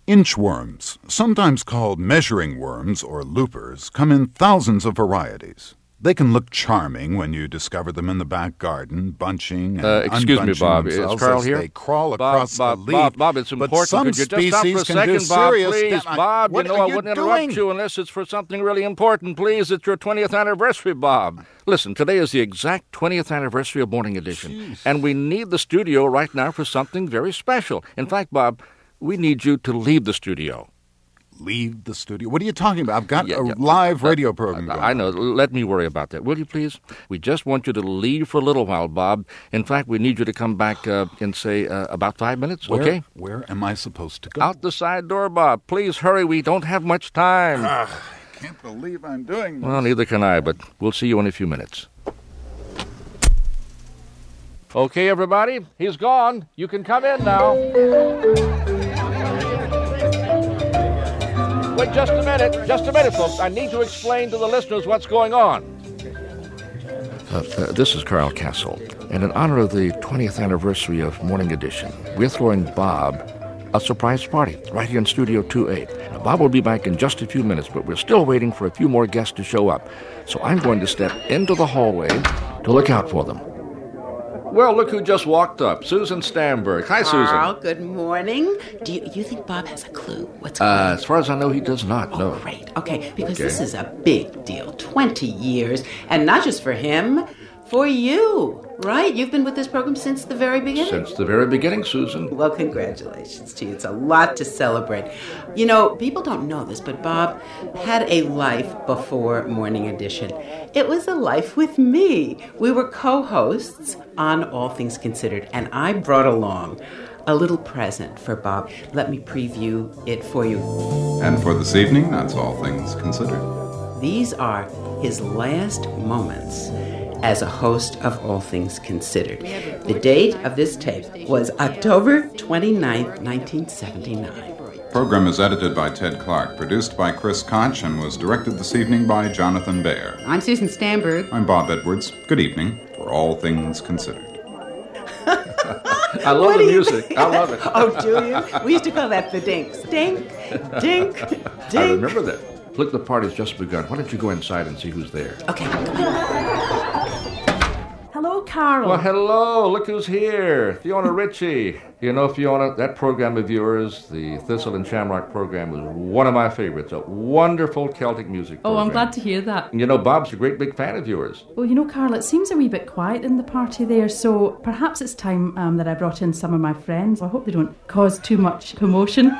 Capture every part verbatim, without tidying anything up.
Inchworms, sometimes called measuring worms or loopers, come in thousands of varieties. They can look charming when you discover them in the back garden, bunching and uh, excuse me, Bob. Is Carl here? They crawl Bob, across Bob, the leaf. Bob, Bob, it's important. But some Could you just stop for a species can second, do Bob, serious please? damage. Bob, What you know are I you wouldn't doing? interrupt you unless it's for something really important. Please, it's your twentieth anniversary, Bob. Listen, today is the exact twentieth anniversary of Morning Edition, Jeez. and we need the studio right now for something very special. In fact, Bob, we need you to leave the studio. Leave the studio? What are you talking about? I've got Yeah, a yeah. live Uh, radio program going. I know. Let me worry about that. Will you, please? We just want you to leave for a little while, Bob. In fact, we need you to come back uh, in, say, uh, about five minutes, Where, okay? Where am I supposed to go? Out the side door, Bob. Please hurry. We don't have much time. I can't believe I'm doing this. Well, neither can I, but we'll see you in a few minutes. Okay, everybody. He's gone. You can come in now. Wait just a minute. Just a minute, folks. I need to explain to the listeners what's going on. Uh, uh, this is Carl Castle, and in honor of the twentieth anniversary of Morning Edition, we're throwing Bob a surprise party right here in Studio two A. Now, Bob will be back in just a few minutes, but we're still waiting for a few more guests to show up. So I'm going to step into the hallway to look out for them. Well, look who just walked up. Susan Stamberg. Hi, Susan. Carl, good morning. Do you, you think Bob has a clue what's going Uh, on? as far as I know, he does not, Oh, no. great. Okay, because Okay. this is a big deal. twenty years. And not just for him, for you, right? You've been with this program since the very beginning. Since the very beginning, Susan. Well, congratulations to you. It's a lot to celebrate. You know, people don't know this, but Bob had a life before Morning Edition. It was a life with me. We were co-hosts on All Things Considered, and I brought along a little present for Bob. Let me preview it for you. And for this evening, that's All Things Considered. These are his last moments as a host of All Things Considered. The date of this tape was October twenty-ninth, nineteen seventy-nine. Program is edited by Ted Clark, produced by Chris Koch, and was directed this evening by Jonathan Bayer. I'm Susan Stamberg. I'm Bob Edwards. Good evening for All Things Considered. I love What the do you music. think? I love it. Oh, do you? We used to call that the dinks. Dink, dink, dink. I remember that. Look, the party's just begun. Why don't you go inside and see who's there? Okay, come on. Hello, Carl. Well, hello. Look who's here. Fiona Ritchie. You know, Fiona, that program of yours, the Thistle and Shamrock program, was one of my favorites. A wonderful Celtic music Oh, program. I'm glad to hear that. You know, Bob's a great big fan of yours. Well, you know, Carl, it seems a wee bit quiet in the party there, so perhaps it's time um, that I brought in some of my friends. I hope they don't cause too much commotion.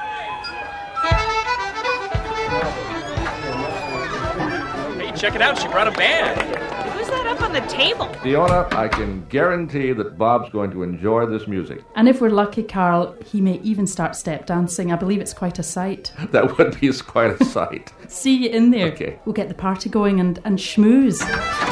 Hey, check it out. She brought a band. Who's that up on the table? Fiona, I can guarantee that Bob's going to enjoy this music. And if we're lucky, Carl, he may even start step dancing. I believe it's quite a sight. That would be quite a sight. See you in there. Okay. We'll get the party going and, and schmooze.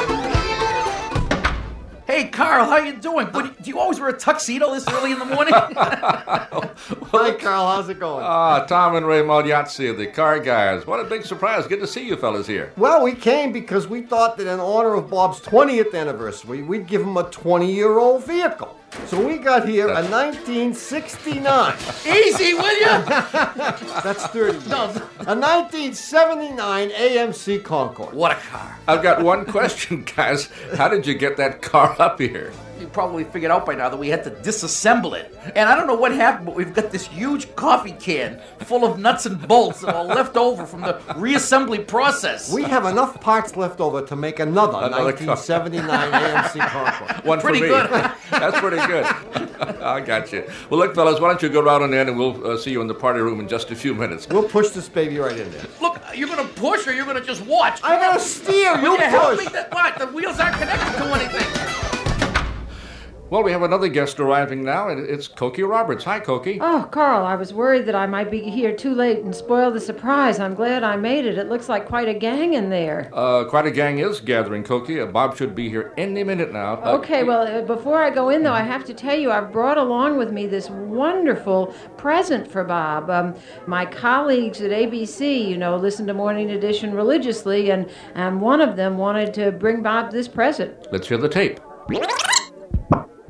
Hey, Carl, how you doing? What, do you always wear a tuxedo this early in the morning? Hi, Carl. How's it going? Ah, Tom and Ray Magliazzi, the car guys. What a big surprise. Good to see you fellas here. Well, we came because we thought that in honor of Bob's twentieth anniversary, we'd give him a twenty-year-old vehicle. So we got here a nineteen sixty-nine. Easy, will you? That's thirty. No, a nineteen seventy-nine A M C Concorde. What a car. I've got one question, guys. How did you get that car up here? You probably figured out by now that we had to disassemble it. And I don't know what happened, but we've got this huge coffee can full of nuts and bolts that are left over from the reassembly process. We have enough parts left over to make another, Another nineteen seventy-nine A M C Concorde. One Pretty for me. good. That's pretty good. I got you. Well, look, fellas, why don't you go right on in and we'll uh, see you in the party room in just a few minutes. We'll push this baby right in there. Look, you're going to push or you're going to just watch? I gotta steer. Will You you help push. me? That what? The wheels aren't connected to anything. Well, we have another guest arriving now, and it's Cokie Roberts. Hi, Cokie. Oh, Carl, I was worried that I might be here too late and spoil the surprise. I'm glad I made it. It looks like quite a gang in there. Uh, quite a gang is gathering, Cokie. Uh, Bob should be here any minute now. Uh, Okay, well, uh, before I go in, though, I have to tell you I've brought along with me this wonderful present for Bob. Um, my colleagues at A B C, you know, listen to Morning Edition religiously, and, and one of them wanted to bring Bob this present. Let's hear the tape.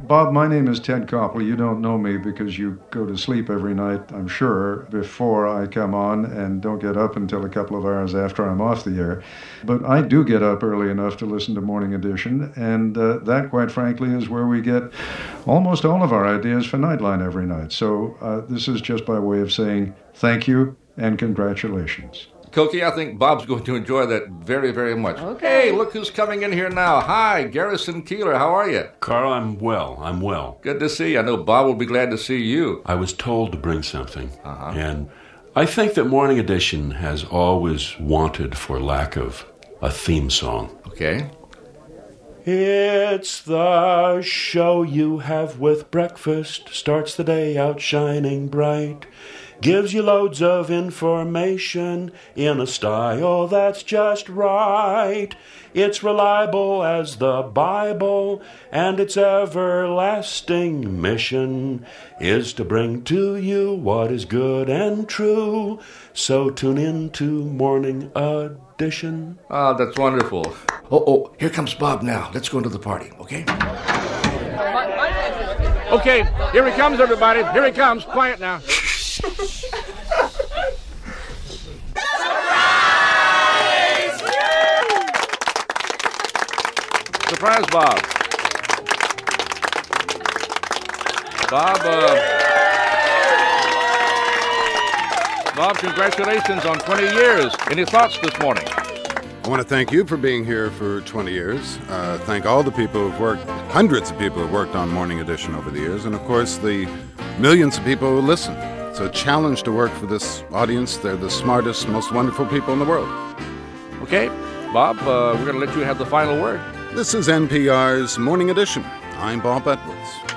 Bob, my name is Ted Koppel. You don't know me because you go to sleep every night, I'm sure, before I come on and don't get up until a couple of hours after I'm off the air. But I do get up early enough to listen to Morning Edition, and uh, that, quite frankly, is where we get almost all of our ideas for Nightline every night. So uh, this is just by way of saying thank you and congratulations. Cokie, I think Bob's going to enjoy that very, very much. Okay. Hey, look who's coming in here now. Hi, Garrison Keillor. How are you? Carl, I'm well. I'm well. Good to see you. I know Bob will be glad to see you. I was told to bring something. Uh-huh. And I think that Morning Edition has always wanted, for lack of a theme song. Okay. It's the show you have with breakfast, starts the day out shining bright, gives you loads of information in a style that's just right. It's reliable as the Bible, and its everlasting mission is to bring to you what is good and true. So tune in to Morning Edition. Ah, that's wonderful. Oh, oh, here comes Bob now. Let's go into the party, okay? Okay, here he comes, everybody. Here he comes. Quiet now. Surprise, Bob. Bob, uh, Bob, congratulations on twenty years. Any thoughts this morning? I want to thank you for being here for twenty years. Uh, thank all the people who've worked, hundreds of people who've worked on Morning Edition over the years, and of course the millions of people who listen. It's a challenge to work for this audience. They're the smartest, most wonderful people in the world. Okay, Bob, uh, we're going to let you have the final word. This is N P R's Morning Edition. I'm Bob Edwards.